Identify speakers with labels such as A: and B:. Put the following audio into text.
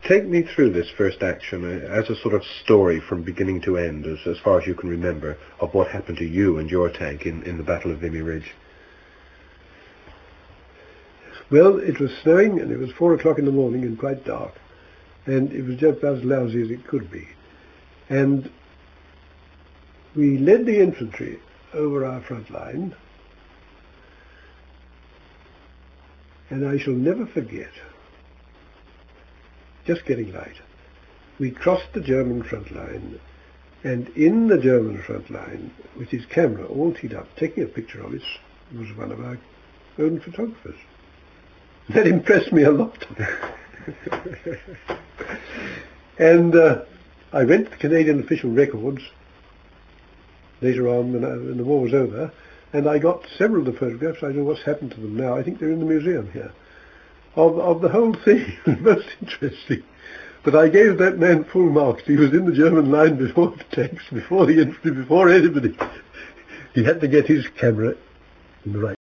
A: take me through this first action as a sort of story from beginning to end, as far as you can remember, of what happened to you and your tank in the Battle of Vimy Ridge.
B: Well, it was snowing and it was 4 o'clock in the morning and quite dark. And it was just about as lousy as it could be. And we led the infantry over our front line. And I shall never forget, just getting light, we crossed the German front line, and in the German front line, with his camera all teed up, taking a picture of it, was one of our own photographers. That impressed me a lot. And I went to the Canadian Official Records later on when the war was over, and I got several of the photographs. I don't know what's happened to them now. I think they're in the museum here. Of the whole thing. Most interesting. But I gave that man full marks. He was in the German line before the tanks, before the infantry, before anybody. He had to get his camera in the right